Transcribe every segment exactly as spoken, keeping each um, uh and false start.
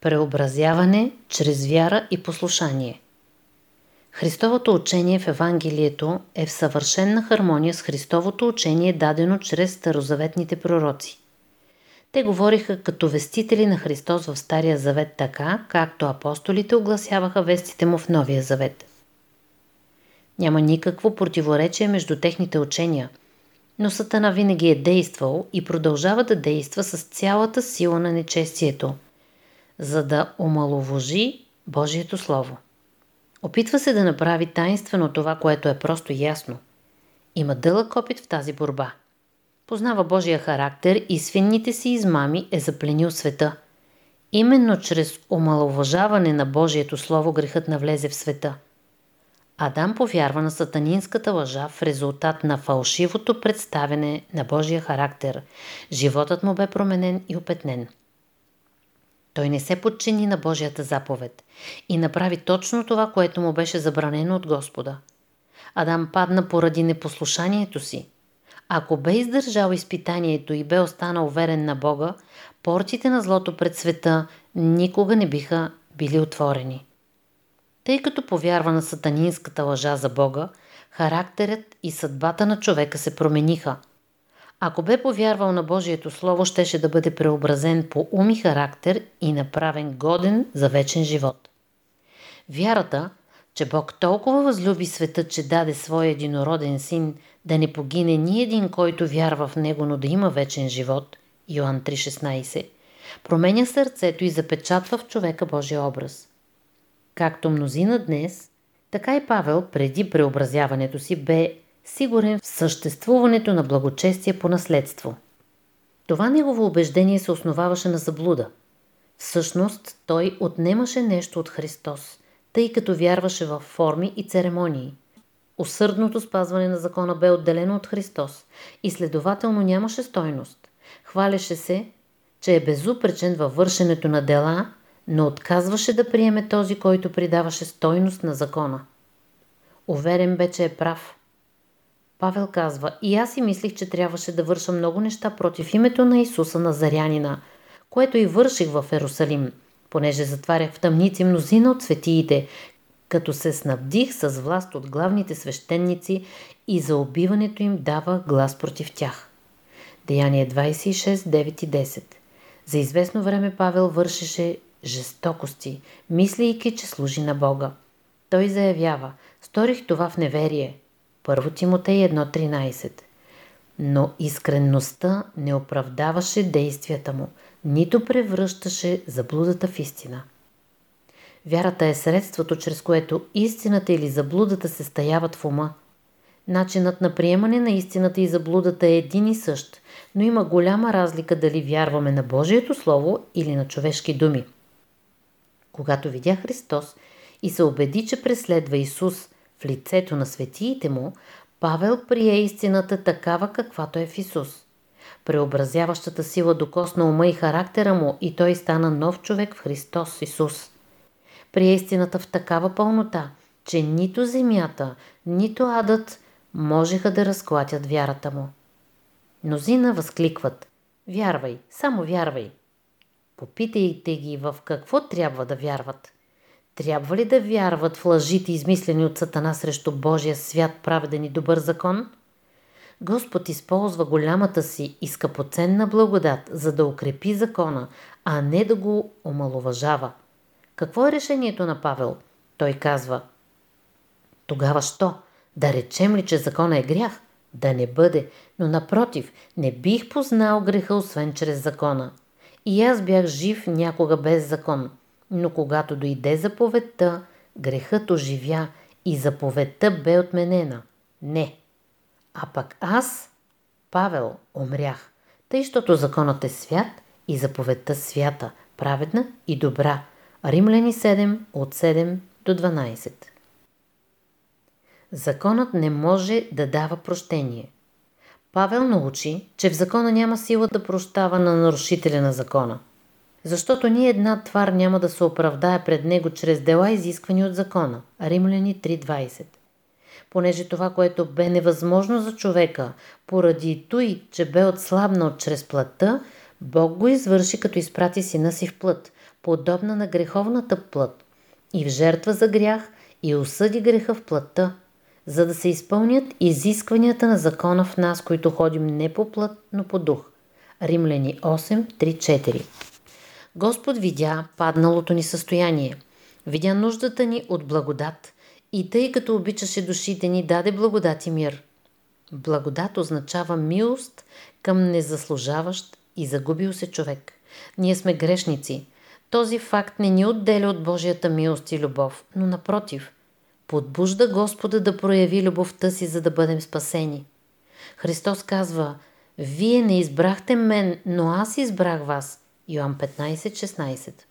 Преобразяване чрез вяра и послушание. Христовото учение в Евангелието е в съвършена хармония с Христовото учение, дадено чрез старозаветните пророци. Те говориха като вестители на Христос в Стария завет така, както апостолите огласяваха вестите му в Новия завет. Няма никакво противоречие между техните учения, но Сатана винаги е действал и продължава да действа с цялата сила на нечестието, за да омаловожи Божието Слово. Опитва се да направи таинствено това, което е просто ясно. Има дълъг опит в тази борба. Познава Божия характер и с финните си измами е запленил света. Именно чрез омаловажаване на Божието Слово грехът навлезе в света. Адам повярва на сатанинската лъжа в резултат на фалшивото представяне на Божия характер. Животът му бе променен и опетнен. Той не се подчини на Божията заповед и направи точно това, което му беше забранено от Господа. Адам падна поради непослушанието си. Ако бе издържал изпитанието и бе останал верен на Бога, портите на злото пред света никога не биха били отворени. Тъй като повярва на сатанинската лъжа за Бога, характерът и съдбата на човека се промениха. Ако бе повярвал на Божието Слово, щеше да бъде преобразен по ум и характер и направен годен за вечен живот. Вярата, че Бог толкова възлюби света, че даде своя единороден син, да не погине ни един, който вярва в него, но да има вечен живот, Йоан три шестнайсет, променя сърцето и запечатва в човека Божия образ. Както мнозина днес, така и Павел преди преобразяването си бе сигурен в съществуването на благочестие по наследство. Това негово убеждение се основаваше на заблуда. Всъщност той отнемаше нещо от Христос, тъй като вярваше в форми и церемонии. Усърдното спазване на закона бе отделено от Христос и следователно нямаше стойност. Хвалеше се, че е безупречен във вършенето на дела, но отказваше да приеме този, който придаваше стойност на закона. Уверен бе, че е прав. Павел казва: и аз си мислих, че трябваше да върша много неща против името на Исуса Назарянина, което и върших в Ерусалим, понеже затварях в тъмници мнозина от светиите, като се снабдих с власт от главните свещеници и за убиването им дава глас против тях. Деяние двайсет и шест, девет и десет. За известно време Павел вършеше жестокости, мислейки, че служи на Бога. Той заявява: сторих това в неверие. Първо Тимотей едно тринайсет. Но искренността не оправдаваше действията му, нито превръщаше заблудата в истина. Вярата е средството, чрез което истината или заблудата се стаяват в ума. Начинът на приемане на истината и заблудата е един и същ, но има голяма разлика дали вярваме на Божието Слово или на човешки думи. Когато видя Христос и се убеди, че преследва Исус в лицето на светиите му, Павел прие истината такава, каквато е в Исус. Преобразяващата сила докосна ума и характера му и той стана нов човек в Христос Исус. Прие истината в такава пълнота, че нито земята, нито адът можеха да разклатят вярата му. Мнозина възкликват: вярвай, само вярвай. Попитайте ги в какво трябва да вярват. Трябва ли да вярват в лъжите, измислени от Сатана срещу Божия свят, праведен и добър закон? Господ използва голямата си и скъпоценна благодат, за да укрепи закона, а не да го омаловажава. Какво е решението на Павел? Той казва: тогава що? Да речем ли, че закона е грях? Да не бъде, но напротив, не бих познал греха, освен чрез закона. И аз бях жив някога без закон, но когато дойде заповедта, грехът оживя и заповедта бе отменена. Не. А пък аз, Павел, умрях, тъй, щото законът е свят и заповедта свята, праведна и добра. Римляни седем, от седем до дванайсет. Законът не може да дава прощение. Павел научи, че в закона няма сила да прощава на нарушителя на закона. Защото ни една твар няма да се оправдае пред него чрез дела, изисквани от закона. Римляни три двайсет. Понеже това, което бе невъзможно за човека, поради той, че бе отслабнал чрез плътта, Бог го извърши, като изпрати сина си в плът, подобна на греховната плът, и в жертва за грях, и осъди греха в плътта, за да се изпълнят изискванията на закона в нас, които ходим не по плът, но по дух. Римляни осем, три, четири. Господ видя падналото ни състояние, видя нуждата ни от благодат и тъй като обичаше душите ни, даде благодат и мир. Благодат означава милост към незаслужаващ и загубил се човек. Ние сме грешници. Този факт не ни отделя от Божията милост и любов, но напротив, подбужда Господа да прояви любовта си, за да бъдем спасени. Христос казва: «Вие не избрахте мен, но аз избрах вас». Йоан петнайсет, шестнайсет.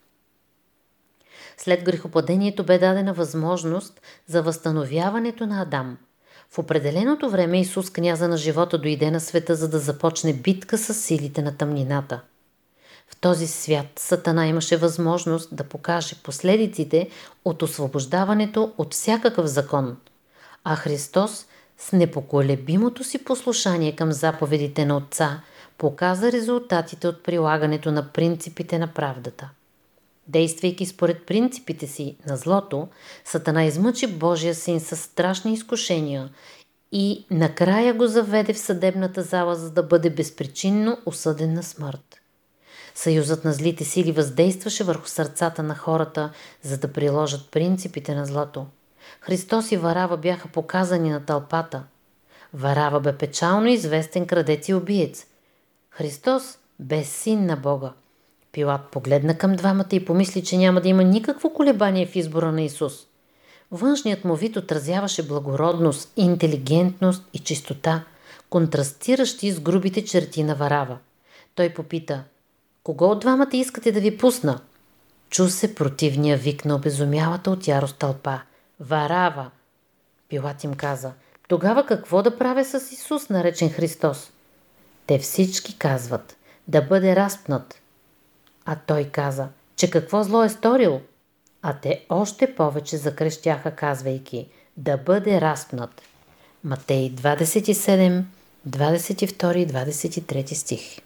След грехопадението бе дадена възможност за възстановяването на Адам. В определеното време Исус, княза на живота, дойде на света, за да започне битка с силите на тъмнината. В този свят Сатана имаше възможност да покаже последиците от освобождаването от всякакъв закон, а Христос с непоколебимото си послушание към заповедите на Отца показа резултатите от прилагането на принципите на правдата. Действайки според принципите си на злото, Сатана измъчи Божия син със страшни изкушения и накрая го заведе в съдебната зала, за да бъде безпричинно осъден на смърт. Съюзът на злите сили въздействаше върху сърцата на хората, за да приложат принципите на злото. Христос и Варава бяха показани на тълпата. Варава бе печално известен крадец и убиец. Христос бе син на Бога. Пилат погледна към двамата и помисли, че няма да има никакво колебание в избора на Исус. Външният му вид отразяваше благородност, интелигентност и чистота, контрастиращи с грубите черти на Варава. Той попита: «Кого от двамата искате да ви пусна?» Чу се противния вик на обезумялата от ярост тълпа: «Варава!» Пилат им каза: «Тогава какво да правя с Исус, наречен Христос?» Те всички казват: «Да бъде разпнат». А той каза, че какво зло е сторил? А те още повече закрещяха, казвайки: «Да бъде разпнат». Матей двадесет и седем, двадесет и втори и двадесет и трети стих.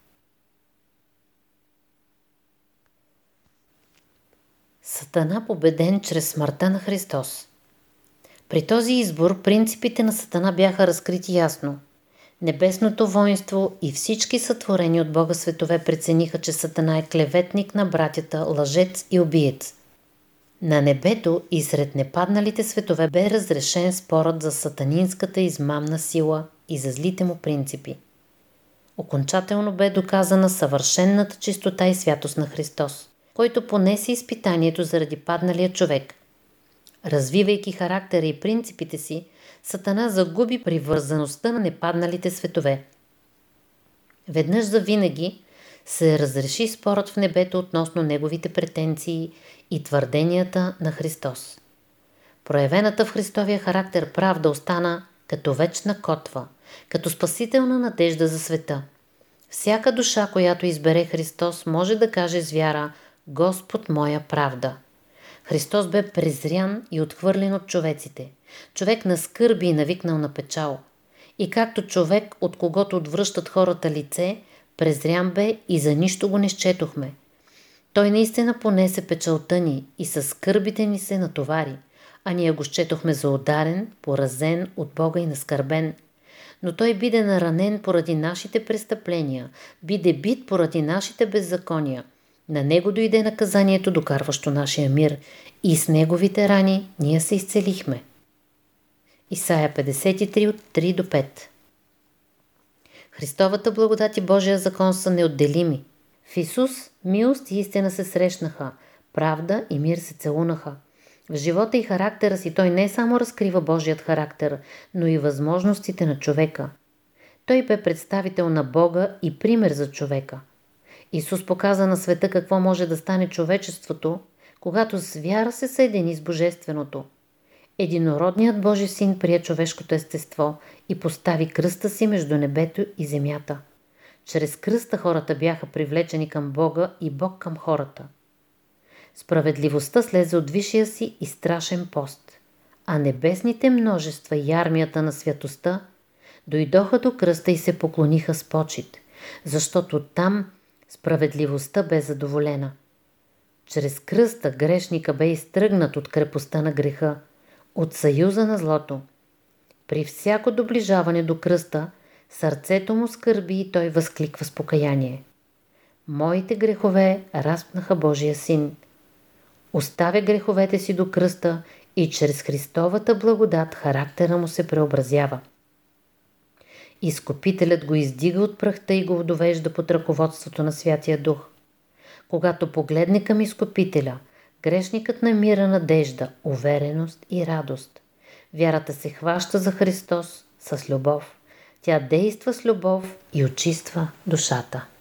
Сатана победен чрез смъртта на Христос. При този избор принципите на Сатана бяха разкрити ясно. Небесното воинство и всички сътворени от Бога светове прецениха, че Сатана е клеветник на братята, лъжец и убиец. На небето и сред непадналите светове бе разрешен спорът за сатанинската измамна сила и за злите му принципи. Окончателно бе доказана съвършенната чистота и святост на Христос, който понесе изпитанието заради падналия човек. Развивайки характера и принципите си, Сатана загуби привързаността на непадналите светове. Веднъж завинаги се разреши спорът в небето относно неговите претенции и твърденията на Христос. Проявената в Христовия характер правда остана като вечна котва, като спасителна надежда за света. Всяка душа, която избере Христос, може да каже с вяра: «Господ моя правда». Христос бе презрян и отхвърлен от човеците. Човек на скърби и навикнал на печал. И както човек, от когото отвръщат хората лице, презрян бе и за нищо го не счетохме. Той наистина понесе печалта ни и със скърбите ни се натовари, а ние го счетохме за ударен, поразен от Бога и наскърбен. Но той биде наранен поради нашите престъпления, биде бит поради нашите беззакония. На него дойде наказанието, докарващо нашия мир, и с неговите рани ние се изцелихме. Исайя петдесет и три от три до пет. Христовата благодат и Божия закон са неотделими. В Исус милост и истина се срещнаха, правда и мир се целунаха. В живота и характера си той не само разкрива Божият характер, но и възможностите на човека. Той бе представител на Бога и пример за човека. Исус показа на света какво може да стане човечеството, когато с вяра се съедини с Божественото. Единородният Божи син прие човешкото естество и постави кръста си между небето и земята. Чрез кръста хората бяха привлечени към Бога и Бог към хората. Справедливостта слезе от висшия си и страшен пост, а небесните множества и армията на святостта дойдоха до кръста и се поклониха с почит, защото там Справедливостта бе задоволена. Чрез кръста грешника бе изтръгнат от крепостта на греха, от съюза на злото. При всяко доближаване до кръста, сърцето му скърби и той възкликва с покаяние: моите грехове разпнаха Божия син. Оставя греховете си до кръста и чрез Христовата благодат характера му се преобразява. Изкупителят го издига от прахта и го довежда под ръководството на Святия Дух. Когато погледне към Изкупителя, грешникът намира надежда, увереност и радост. Вярата се хваща за Христос с любов. Тя действа с любов и очиства душата.